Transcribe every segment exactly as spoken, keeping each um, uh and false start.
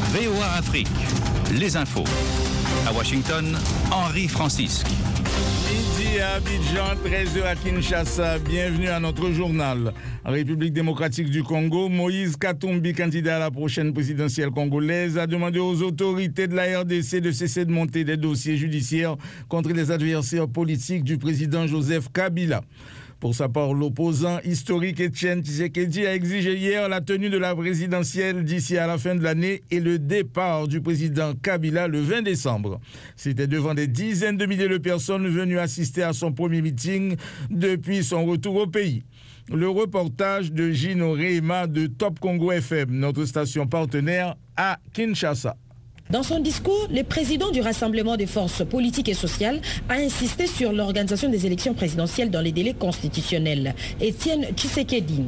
V O A Afrique, les infos. À Washington, Henri Francisque. Midi à Abidjan, treize heures à Kinshasa. Bienvenue à notre journal. En République démocratique du Congo, Moïse Katumbi, candidat à la prochaine présidentielle congolaise, a demandé aux autorités de la R D C de cesser de monter des dossiers judiciaires contre les adversaires politiques du président Joseph Kabila. Pour sa part, l'opposant historique Etienne Tshisekedi a exigé hier la tenue de la présidentielle d'ici à la fin de l'année et le départ du président Kabila le vingt décembre. C'était devant des dizaines de milliers de personnes venues assister à son premier meeting depuis son retour au pays. Le reportage de Gino Reima de Top Congo F M, notre station partenaire à Kinshasa. Dans son discours, le président du Rassemblement des forces politiques et sociales a insisté sur l'organisation des élections présidentielles dans les délais constitutionnels. Etienne Tshisekedi.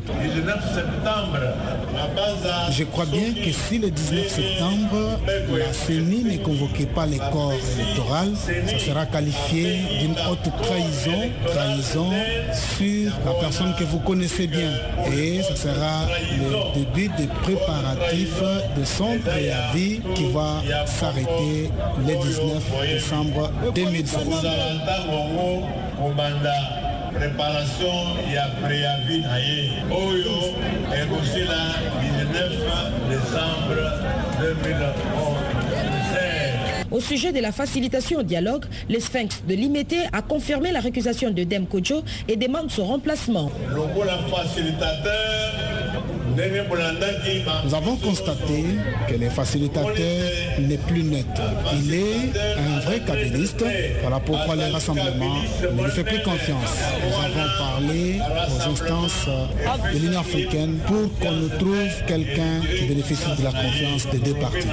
Je crois bien que si le dix-neuf septembre, la C E N I ne convoquait pas les corps électoraux, ça sera qualifié d'une haute trahison, trahison sur la personne que vous connaissez bien. Et ce sera le début des préparatifs de son préavis qui va s'arrêter le dix-neuf décembre deux mille seize. Préparation, il y a préavis Oyo et aussi là dix-neuf décembre deux mille onze. Au sujet de la facilitation au dialogue, le Sphinx de Limete a confirmé la récusation de Dem Kodjo et demande son remplacement. Le facilitateur. Nous avons constaté que le facilitateur n'est plus net. Il est un vrai kabyliste. Voilà pourquoi le rassemblement ne lui fait plus confiance. Nous avons parlé aux instances de l'Union africaine pour qu'on nous trouve quelqu'un qui bénéficie de la confiance des deux parties.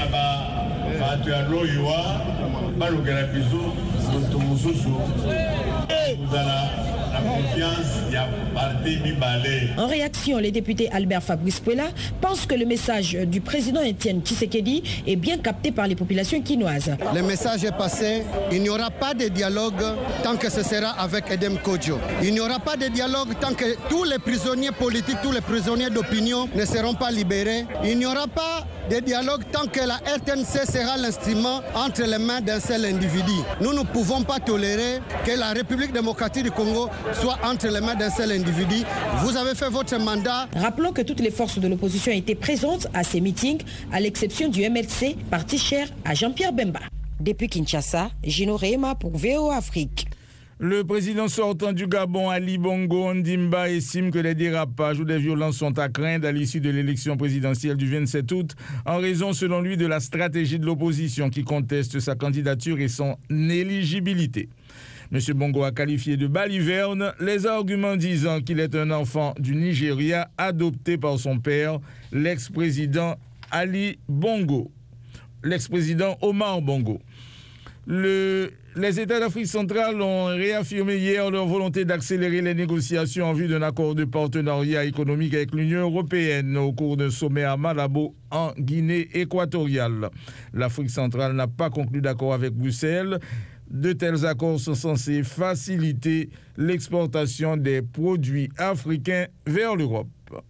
En réaction, les députés Albert Fabrice Puela pensent que le message du président Etienne Tshisekedi est bien capté par les populations quinoises. Le message est passé, il n'y aura pas de dialogue tant que ce sera avec Edem Kodjo. Il n'y aura pas de dialogue tant que tous les prisonniers politiques, tous les prisonniers d'opinion ne seront pas libérés. Il n'y aura pas de dialogue tant que la R T N C sera l'instrument entre les mains d'un seul individu. Nous ne pouvons pas tolérer que la République démocratique du Congo soit entre les mains d'un seul individu. Vous avez fait votre mandat. Rappelons que toutes les forces de l'opposition étaient présentes à ces meetings, à l'exception du M L C, parti cher à Jean-Pierre Bemba. Depuis Kinshasa, Gino Reima pour V O A Afrique. Le président sortant du Gabon, Ali Bongo Ondimba, estime que les dérapages ou des violences sont à craindre à l'issue de l'élection présidentielle du vingt-sept août, en raison, selon lui, de la stratégie de l'opposition qui conteste sa candidature et son éligibilité. M. Bongo a qualifié de baliverne les arguments disant qu'il est un enfant du Nigeria adopté par son père, l'ex-président Ali Bongo, l'ex-président Omar Bongo. Le, les États d'Afrique centrale ont réaffirmé hier leur volonté d'accélérer les négociations en vue d'un accord de partenariat économique avec l'Union européenne au cours d'un sommet à Malabo en Guinée équatoriale. L'Afrique centrale n'a pas conclu d'accord avec Bruxelles. De tels accords sont censés faciliter l'exportation des produits africains vers l'Europe.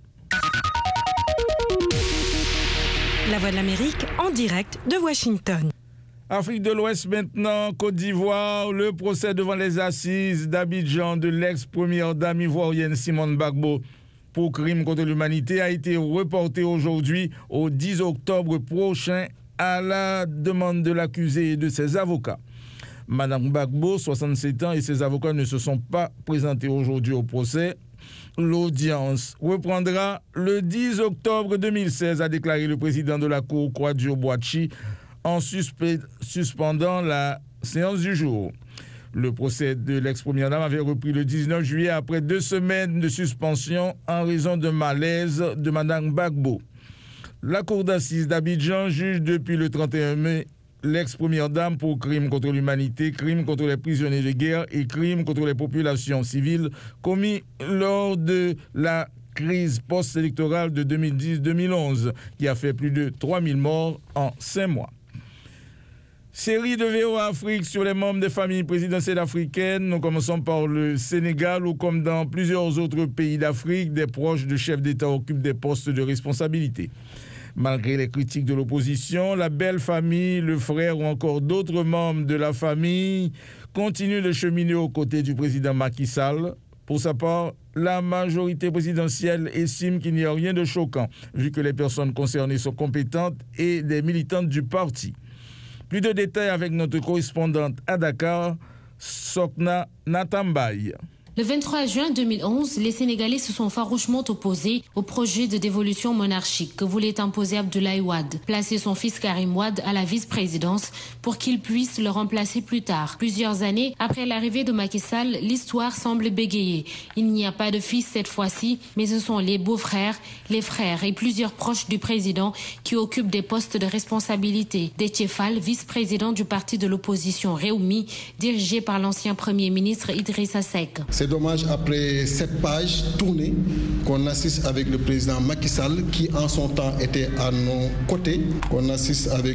La Voix de l'Amérique en direct de Washington. Afrique de l'Ouest maintenant, Côte d'Ivoire, le procès devant les assises d'Abidjan de l'ex-première dame ivoirienne Simone Gbagbo pour crime contre l'humanité a été reporté aujourd'hui au dix octobre prochain à la demande de l'accusé et de ses avocats. Madame Gbagbo, soixante-sept ans, et ses avocats ne se sont pas présentés aujourd'hui au procès. L'audience reprendra le dix octobre deux mille seize, a déclaré le président de la Cour, Kwadjo Boachi, en suspe- suspendant la séance du jour. Le procès de l'ex-première dame avait repris le dix-neuf juillet après deux semaines de suspension en raison d'un malaise de Madame Gbagbo. La Cour d'assises d'Abidjan juge depuis le trente et un mai l'ex-première dame pour crime contre l'humanité, crime contre les prisonniers de guerre et crime contre les populations civiles commis lors de la crise post-électorale de deux mille dix deux mille onze qui a fait plus de trois mille morts en cinq mois. Série de V O A Afrique sur les membres des familles présidentielles africaines. Nous commençons par le Sénégal où, comme dans plusieurs autres pays d'Afrique, des proches de chefs d'État occupent des postes de responsabilité. Malgré les critiques de l'opposition, la belle famille, le frère ou encore d'autres membres de la famille continuent de cheminer aux côtés du président Macky Sall. Pour sa part, la majorité présidentielle estime qu'il n'y a rien de choquant, vu que les personnes concernées sont compétentes et des militantes du parti. Plus de détails avec notre correspondante à Dakar, Sokna Natambaye. Le vingt-trois juin deux mille onze, les Sénégalais se sont farouchement opposés au projet de dévolution monarchique que voulait imposer Abdoulaye Wade, placer son fils Karim Wade à la vice-présidence pour qu'il puisse le remplacer plus tard. Plusieurs années après l'arrivée de Macky Sall, l'histoire semble bégayer. Il n'y a pas de fils cette fois-ci, mais ce sont les beaux-frères, les frères et plusieurs proches du président qui occupent des postes de responsabilité. Déthié Fall, vice-président du parti de l'opposition Rewmi, dirigé par l'ancien premier ministre Idrissa Seck. C'est dommage, après cette page tournée, qu'on assiste avec le président Macky Sall, qui en son temps était à nos côtés, qu'on assiste avec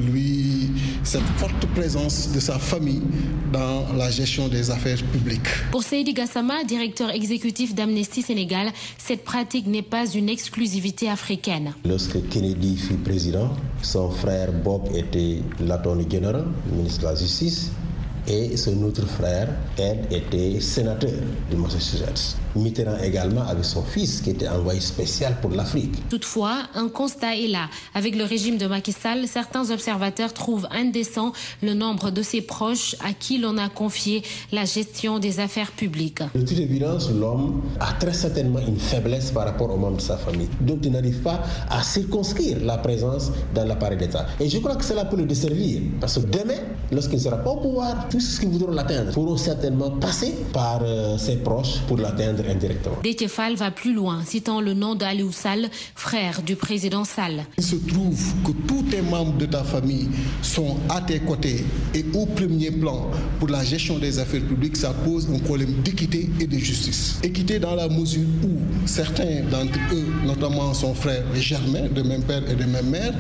lui cette forte présence de sa famille dans la gestion des affaires publiques. Pour Seydi Gassama, directeur exécutif d'Amnesty Sénégal, cette pratique n'est pas une exclusivité africaine. Lorsque Kennedy fut président, son frère Bob était l'attorney général, ministre de la Justice. Et son autre frère, Ed, était sénateur du Massachusetts. Mitterrand également avec son fils qui était envoyé spécial pour l'Afrique. Toutefois, un constat est là. Avec le régime de Macky Sall, certains observateurs trouvent indécent le nombre de ses proches à qui l'on a confié la gestion des affaires publiques. De toute évidence, l'homme a très certainement une faiblesse par rapport aux membres de sa famille. Donc il n'arrive pas à circonscrire la présence dans l'appareil d'État. Et je crois que cela peut le desservir. Parce que demain, lorsqu'il ne sera pas au pouvoir, tous ceux qui voudront l'atteindre pourront certainement passer par euh, ses proches pour l'atteindre indirectement. Déthié Fall va plus loin, citant le nom d'Aliou Sall, frère du président Sall. Il se trouve que tous tes membres de ta famille sont à tes côtés et au premier plan pour la gestion des affaires publiques, ça pose un problème d'équité et de justice. Équité dans la mesure où certains d'entre eux, notamment son frère Germain, de même père et de même mère,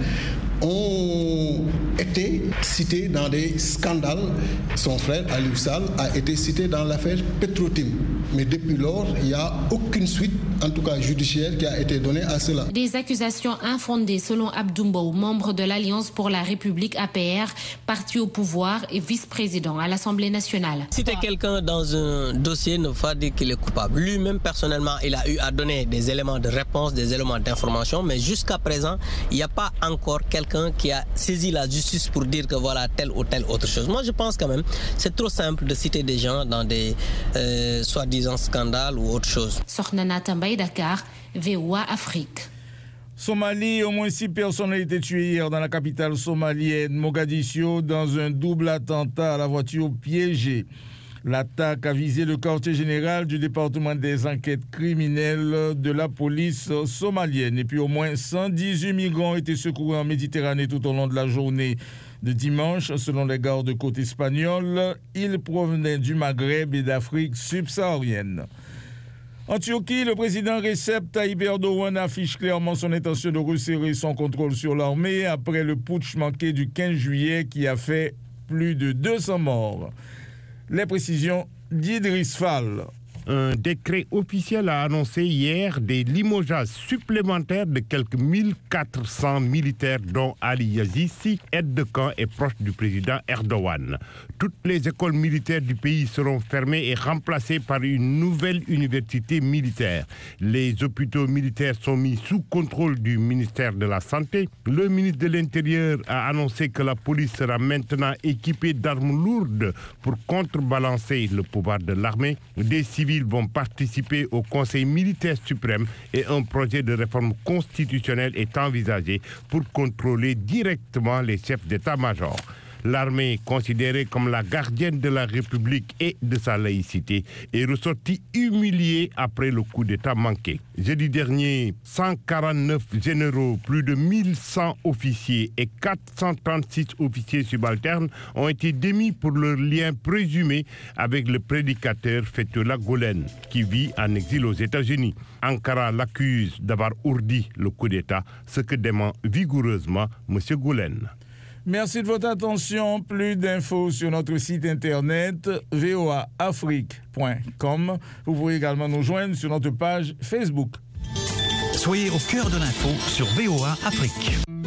ont été cités dans des scandales. Son frère Aliou Sall a été cité dans l'affaire Petrotim. Mais depuis lors, il n'y a aucune suite, en tout cas judiciaire, qui a été donnée à cela. Des accusations infondées selon Abdoumbo, membre de l'Alliance pour la République A P R, parti au pouvoir et vice-président à l'Assemblée nationale. Citer quelqu'un dans un dossier ne veut pas dire qu'il est coupable. Lui-même, personnellement, il a eu à donner des éléments de réponse, des éléments d'information, mais jusqu'à présent, il n'y a pas encore quelqu'un qui a saisi la justice pour dire que voilà telle ou telle autre chose. Moi, je pense quand même c'est trop simple de citer des gens dans des euh, soi-disant scandales ou autre chose. Sornana Tambaye, Dakar, V O A Afrique. Somalie, au moins six personnes ont été tuées hier dans la capitale somalienne, Mogadiscio, dans un double attentat à la voiture piégée. L'attaque a visé le quartier général du département des enquêtes criminelles de la police somalienne. Et puis au moins cent dix-huit migrants ont été secourus en Méditerranée tout au long de la journée de dimanche. Selon les gardes-côtes espagnols, ils provenaient du Maghreb et d'Afrique subsaharienne. En Turquie, le président Recep Tayyip Erdogan affiche clairement son intention de resserrer son contrôle sur l'armée après le putsch manqué du quinze juillet qui a fait plus de deux cents morts. Les précisions d'Idriss Fall. Un décret officiel a annoncé hier des limogeages supplémentaires de quelques mille quatre cents militaires dont Ali Yazisi, aide de camp et proche du président Erdogan. Toutes les écoles militaires du pays seront fermées et remplacées par une nouvelle université militaire. Les hôpitaux militaires sont mis sous contrôle du ministère de la Santé. Le ministre de l'Intérieur a annoncé que la police sera maintenant équipée d'armes lourdes pour contrebalancer le pouvoir de l'armée. Des civils vont participer au Conseil militaire suprême et un projet de réforme constitutionnelle est envisagé pour contrôler directement les chefs d'état-major. L'armée, considérée comme la gardienne de la République et de sa laïcité, est ressortie humiliée après le coup d'État manqué. Jeudi dernier, cent quarante-neuf généraux, plus de mille cent officiers et quatre cent trente-six officiers subalternes ont été démis pour leur lien présumé avec le prédicateur Fethullah Gülen, qui vit en exil aux États-Unis. Ankara l'accuse d'avoir ourdi le coup d'État, ce que dément vigoureusement M. Gülen. Merci de votre attention. Plus d'infos sur notre site internet v o a afrique point com. Vous pouvez également nous joindre sur notre page Facebook. Soyez au cœur de l'info sur V O A Afrique.